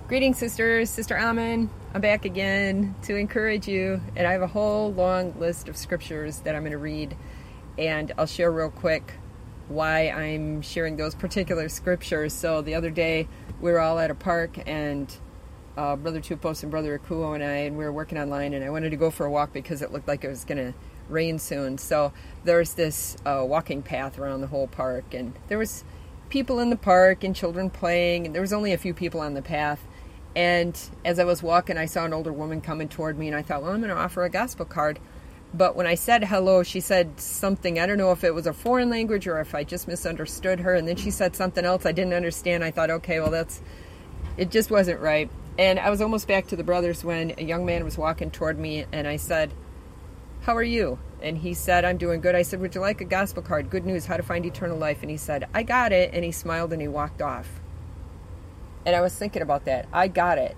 Greetings, sisters. Sister Amen. I'm back again to encourage you, and I have a whole long list of scriptures that I'm going to read, and I'll share real quick why I'm sharing those particular scriptures. So the other day, we were all at a park, and Brother Tupos and Brother Akuo and we were working online, and I wanted to go for a walk because it looked like it was going to rain soon. So there's this walking path around the whole park, and there was people in the park and children playing, and there was only a few people on the path. And as I was walking, I saw an older woman coming toward me, and I thought, well, I'm going to offer a gospel card. But when I said hello, she said something, I don't know if it was a foreign language or if I just misunderstood her, and then she said something else I didn't understand. I thought, okay, well, it just wasn't right. And I was almost back to the brothers when a young man was walking toward me, and I said, how are you? And he said, I'm doing good. I said, would you like a gospel card? Good news, how to find eternal life. And he said, I got it. And he smiled and he walked off. And I was thinking about that. I got it.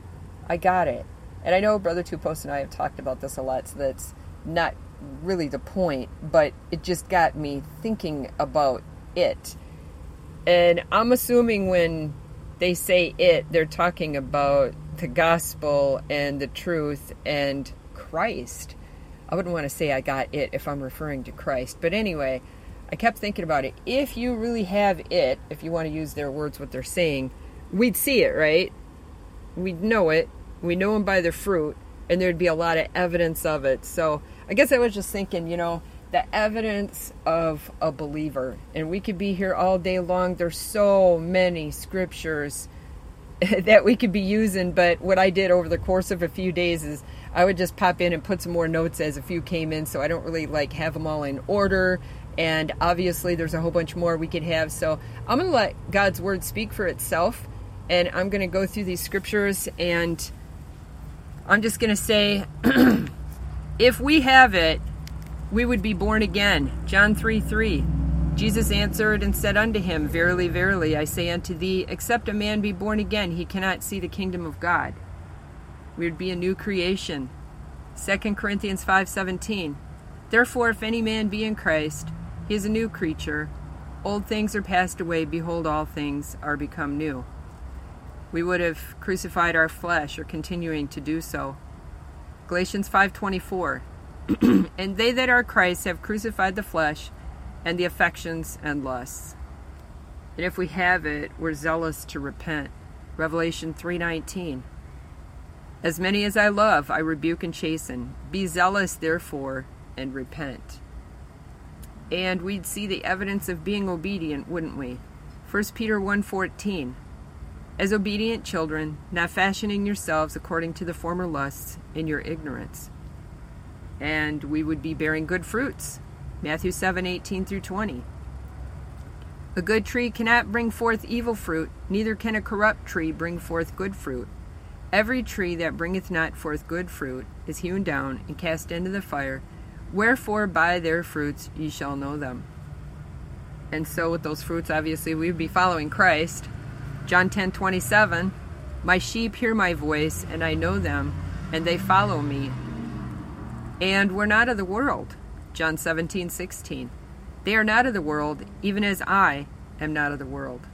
And I know Brother Tupos and I have talked about this a lot, so that's not really the point, but it just got me thinking about it. And I'm assuming when they say it, they're talking about the gospel and the truth and Christ. I wouldn't want to say I got it if I'm referring to Christ. But anyway, I kept thinking about it. If you really have it, if you want to use their words, what they're saying, we'd see it, right? We'd know it. We know them by their fruit, and there'd be a lot of evidence of it. So I guess I was just thinking, the evidence of a believer. And we could be here all day long. There's so many scriptures that we could be using, but what I did over the course of a few days is I would just pop in and put some more notes as a few came in, so I don't really have them all in order. And obviously there's a whole bunch more we could have. So I'm going to let God's word speak for itself. And I'm going to go through these scriptures, and I'm just going to say, if we have it, we would be born again. John 3:3. Jesus answered and said unto him, Verily, verily, I say unto thee, except a man be born again, he cannot see the kingdom of God. We would be a new creation. 2 Corinthians 5:17. Therefore, if any man be in Christ, he is a new creature. Old things are passed away. Behold, all things are become new. We would have crucified our flesh, or continuing to do so. Galatians 5:24. And they that are Christ have crucified the flesh and the affections and lusts. And if we have it, we're zealous to repent. Revelation 3:19. As many as I love, I rebuke and chasten. Be zealous, therefore, and repent. And we'd see the evidence of being obedient, wouldn't we? 1 Peter 1:14. As obedient children, not fashioning yourselves according to the former lusts in your ignorance. And we would be bearing good fruits. Matthew 7:18-20. A good tree cannot bring forth evil fruit, neither can a corrupt tree bring forth good fruit. Every tree that bringeth not forth good fruit is hewn down and cast into the fire. Wherefore by their fruits ye shall know them. And so with those fruits, obviously, we would be following Christ. John 10:27, my sheep hear my voice, and I know them, and they follow me. And we're not of the world. John 17:16, they are not of the world, even as I am not of the world.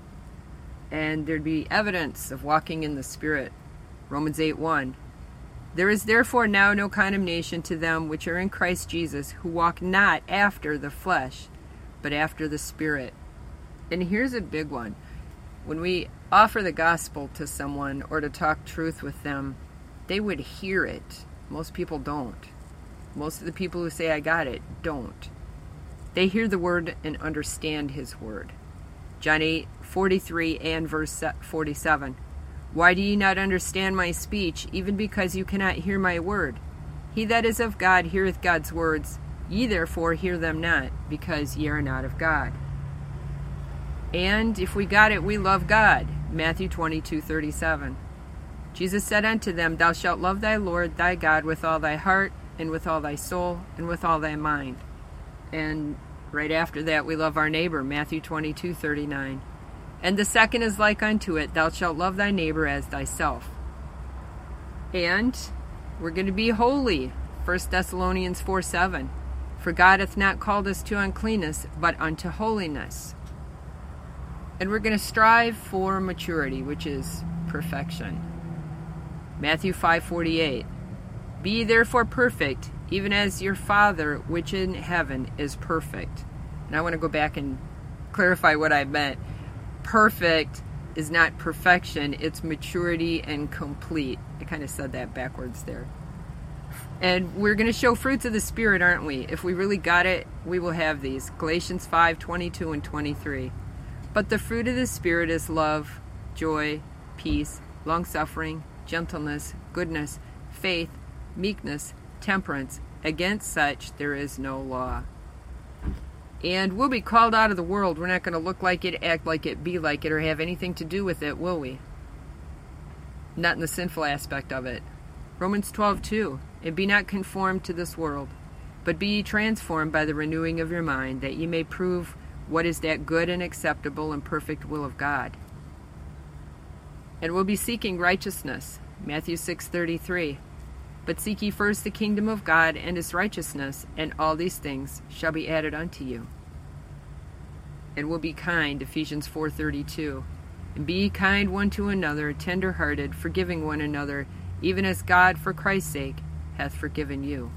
And there'd be evidence of walking in the Spirit. Romans 8:1, there is therefore now no condemnation to them which are in Christ Jesus, who walk not after the flesh, but after the Spirit. And here's a big one. When we offer the gospel to someone or to talk truth with them, they would hear it. Most people don't. Most of the people who say, I got it, don't. They hear the word and understand his word. John 8:43 and verse 47. Why do ye not understand my speech, even because you cannot hear my word? He that is of God heareth God's words. Ye therefore hear them not, because ye are not of God. And if we got it, we love God. Matthew 22:37. Jesus said unto them, Thou shalt love thy Lord thy God with all thy heart, and with all thy soul, and with all thy mind. And right after that, we love our neighbor. Matthew 22:39. And the second is like unto it, Thou shalt love thy neighbor as thyself. And we're going to be holy. 1 Thessalonians 4:7. For God hath not called us to uncleanness, but unto holiness. And we're going to strive for maturity, which is perfection. Matthew 5:48. Be ye therefore perfect, even as your Father which in heaven is perfect. And I want to go back and clarify what I meant. Perfect is not perfection, it's maturity and complete. I kind of said that backwards there. And we're going to show fruits of the Spirit, aren't we? If we really got it, we will have these. Galatians 5:22 and 23. But the fruit of the Spirit is love, joy, peace, long-suffering, gentleness, goodness, faith, meekness, temperance. Against such there is no law. And we'll be called out of the world. We're not going to look like it, act like it, be like it, or have anything to do with it, will we? Not in the sinful aspect of it. Romans 12:2. And be not conformed to this world, but be ye transformed by the renewing of your mind, that ye may prove what is that good and acceptable and perfect will of God. And we'll be seeking righteousness. Matthew 6:33. But seek ye first the kingdom of God and his righteousness, and all these things shall be added unto you. And we'll be kind. Ephesians 4:32. And be ye kind one to another, tender-hearted, forgiving one another, even as God for Christ's sake hath forgiven you.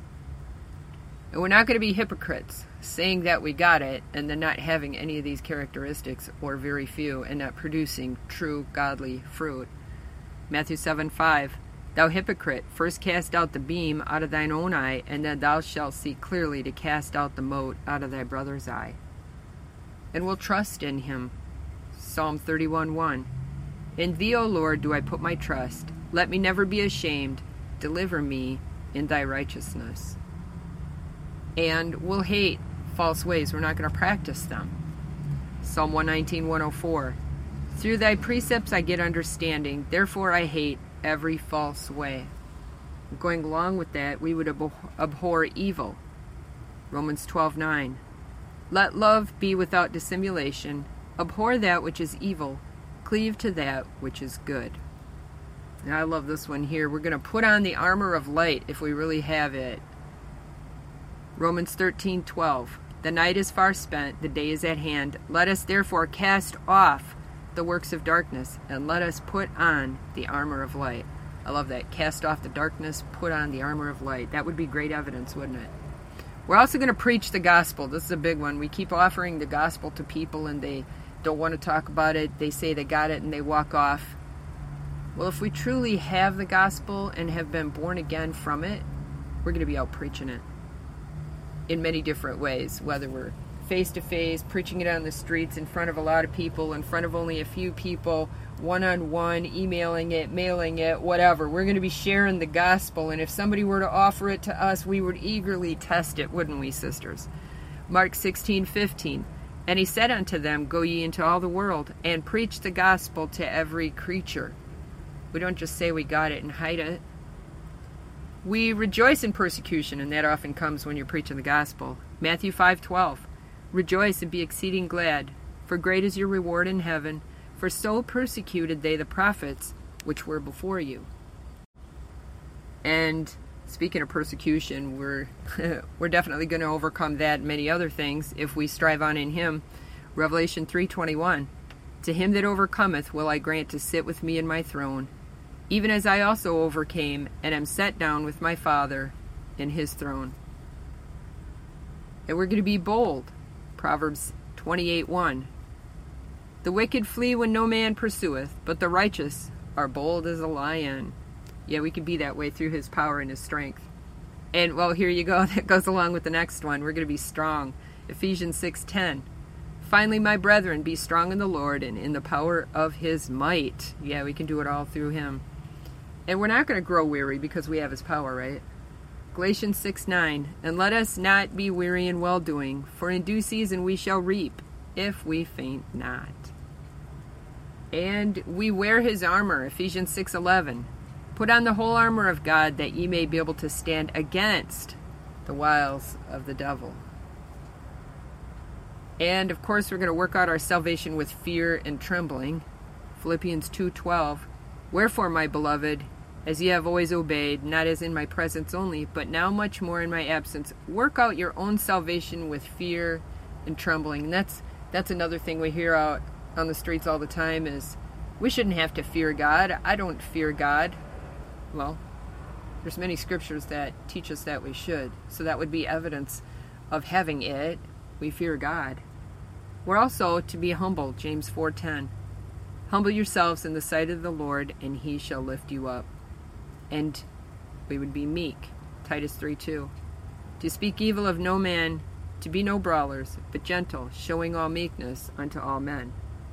And we're not going to be hypocrites, saying that we got it, and then not having any of these characteristics, or very few, and not producing true godly fruit. Matthew 7:5. Thou hypocrite, first cast out the beam out of thine own eye, and then thou shalt see clearly to cast out the mote out of thy brother's eye. And we'll trust in him. Psalm 31:1. In thee, O Lord, do I put my trust. Let me never be ashamed. Deliver me in thy righteousness. And we'll hate false ways. We're not going to practice them. Psalm 119:104. Through thy precepts I get understanding. Therefore I hate every false way. Going along with that, we would abhor evil. Romans 12:9. Let love be without dissimulation. Abhor that which is evil. Cleave to that which is good. And I love this one here. We're going to put on the armor of light if we really have it. Romans 13:12. The night is far spent, the day is at hand. Let us therefore cast off the works of darkness, and let us put on the armor of light. I love that. Cast off the darkness, put on the armor of light. That would be great evidence, wouldn't it? We're also going to preach the gospel. This is a big one. We keep offering the gospel to people, and they don't want to talk about it. They say they got it, and they walk off. Well, if we truly have the gospel and have been born again from it, we're going to be out preaching it in many different ways, whether we're face-to-face, preaching it on the streets in front of a lot of people, in front of only a few people, one-on-one, emailing it, mailing it, whatever. We're going to be sharing the gospel, and if somebody were to offer it to us, we would eagerly test it, wouldn't we, sisters? Mark 16:15. And he said unto them, Go ye into all the world, and preach the gospel to every creature. We don't just say we got it and hide it. We rejoice in persecution, and that often comes when you're preaching the gospel. Matthew 5:12. Rejoice and be exceeding glad, for great is your reward in heaven, for so persecuted they the prophets which were before you. And speaking of persecution, we're definitely going to overcome that and many other things if we strive on in him. Revelation 3:21. To him that overcometh will I grant to sit with me in my throne, even as I also overcame and am set down with my Father in his throne. And we're going to be bold. Proverbs 28:1. The wicked flee when no man pursueth, but the righteous are bold as a lion. Yeah, we can be that way through his power and his strength. And, well, here you go. That goes along with the next one. We're going to be strong. Ephesians 6:10. Finally, my brethren, be strong in the Lord and in the power of his might. Yeah, we can do it all through him. And we're not going to grow weary because we have his power, right? Galatians 6:9. And let us not be weary in well-doing, for in due season we shall reap, if we faint not. And we wear his armor. Ephesians 6:11. Put on the whole armor of God, that ye may be able to stand against the wiles of the devil. And, of course, we're going to work out our salvation with fear and trembling. Philippians 2:12. Wherefore, my beloved, as ye have always obeyed, not as in my presence only, but now much more in my absence, work out your own salvation with fear and trembling. And that's another thing we hear out on the streets all the time is We shouldn't have to fear God. I don't fear God. Well, there's many scriptures that teach us that we should. So that would be evidence of having it. We fear God. We're also to be humble, James 4:10. Humble yourselves in the sight of the Lord, and he shall lift you up. And we would be meek, Titus 3:2. To speak evil of no man, to be no brawlers, but gentle, showing all meekness unto all men.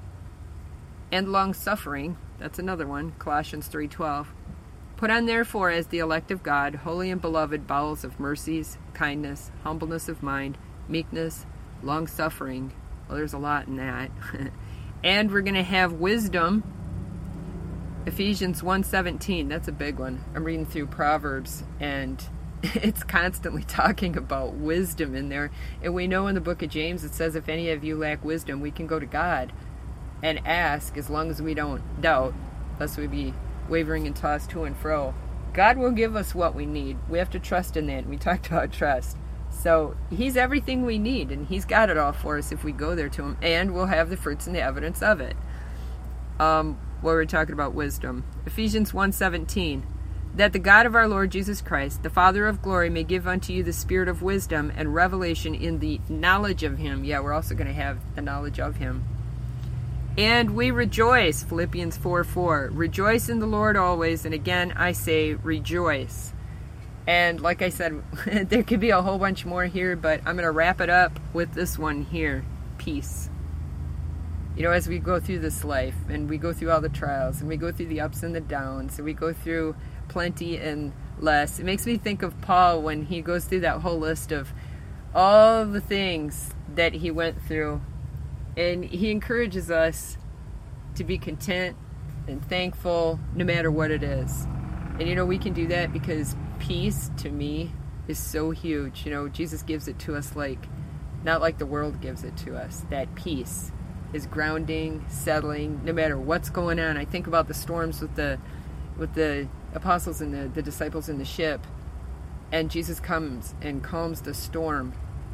And long-suffering, that's another one, Colossians 3:12. Put on therefore as the elect of God, holy and beloved, bowels of mercies, kindness, humbleness of mind, meekness, long-suffering. Well, there's a lot in that. And we're going to have wisdom, Ephesians 1:17. That's a big one. I'm reading through Proverbs, and it's constantly talking about wisdom in there. And we know in the book of James, it says, if any of you lack wisdom, we can go to God and ask, as long as we don't doubt, lest we be wavering and tossed to and fro. God will give us what we need. We have to trust in that. And we talked about trust. So he's everything we need, and he's got it all for us if we go there to him, and we'll have the fruits and the evidence of it. What we're talking about wisdom. Ephesians 1:17. That the God of our Lord Jesus Christ, the Father of glory, may give unto you the spirit of wisdom and revelation in the knowledge of him. Yeah, we're also going to have the knowledge of him. And we rejoice, Philippians 4:4. Rejoice in the Lord always, and again I say rejoice. And like I said, there could be a whole bunch more here, but I'm going to wrap it up with this one here, peace. You know, as we go through this life, and we go through all the trials, and we go through the ups and the downs, and we go through plenty and less, it makes me think of Paul when he goes through that whole list of all the things that he went through. And he encourages us to be content and thankful no matter what it is. And you know, we can do that because peace, to me, is so huge. You know, Jesus gives it to us not like the world gives it to us. That peace is grounding, settling, no matter what's going on. I think about the storms with the apostles and the disciples in the ship, and Jesus comes and calms the storm.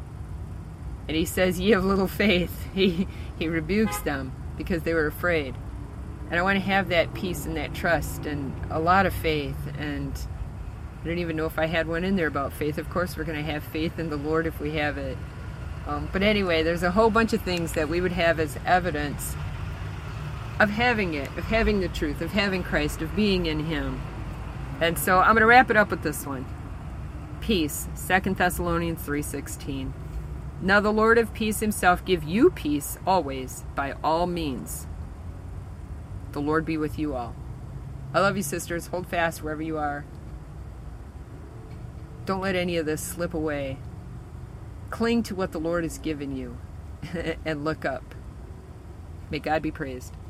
And he says, ye have little faith. He rebukes them because they were afraid. And I want to have that peace and that trust and a lot of faith. And I don't even know if I had one in there about faith. Of course, we're going to have faith in the Lord if we have it. But anyway, there's a whole bunch of things that we would have as evidence of having it, of having the truth, of having Christ, of being in him. And so I'm going to wrap it up with this one. Peace, 2 Thessalonians 3:16. Now the Lord of peace himself give you peace always, by all means. The Lord be with you all. I love you, sisters. Hold fast wherever you are. Don't let any of this slip away. Cling to what the Lord has given you and look up. May God be praised.